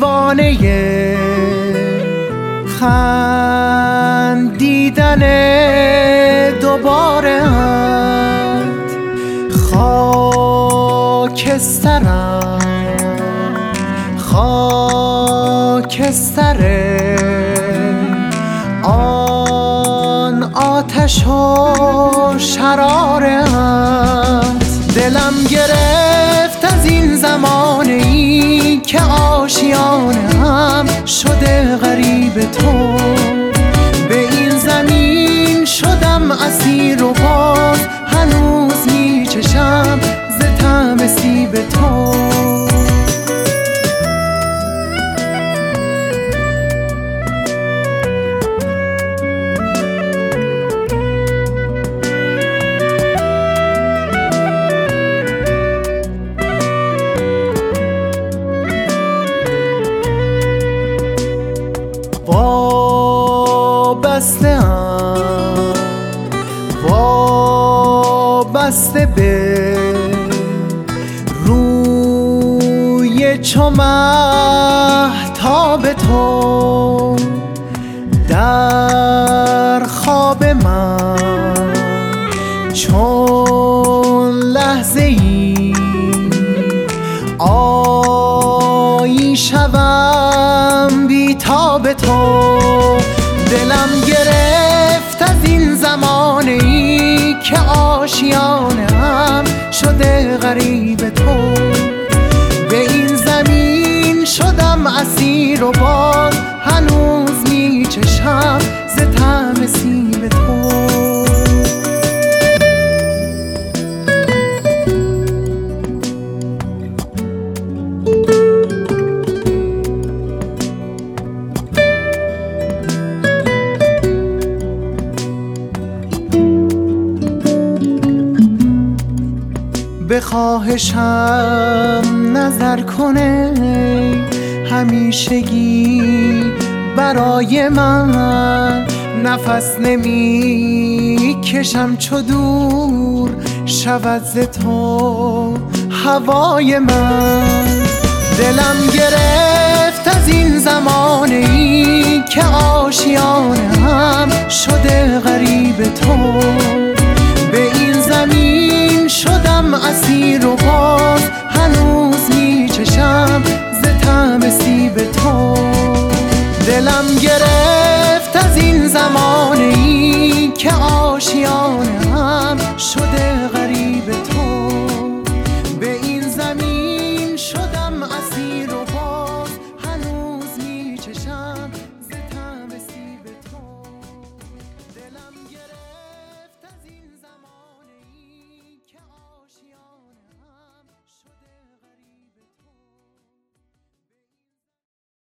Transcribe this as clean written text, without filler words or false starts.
دیوانه خندیدن دوباره ات خاکسترم خاکستره آن آتش و شرارت دلم گرفت از این زمانه‌ای که آشیانه‌ام شده غریب تو به این زمین شدم اسیر و باز هنوز میچشم ز طعم سیب تو وابسته به روی چو مهتاب تو در خواب من چون لحظه ای آیی شوم بی تاب تو دلم گرفت از این زمانه‌ای که آشیانه‌ام شده غریب تو به این زمین شدم اسیر و باز هنوز میچشم ز طعم سیب تو به خواهشم نظر کنه همیشگی برای من نفس نمی کشم چو دور شود ز تو هوای من دلم گرفت از این زمانه‌ای که آشیانه‌ام شده غریب تو به این زمین شدم اسیر و باز هنوز میچشم ز طعم سیب تو دلم گرفت از این زمانه‌ای که آشیانه‌ام شده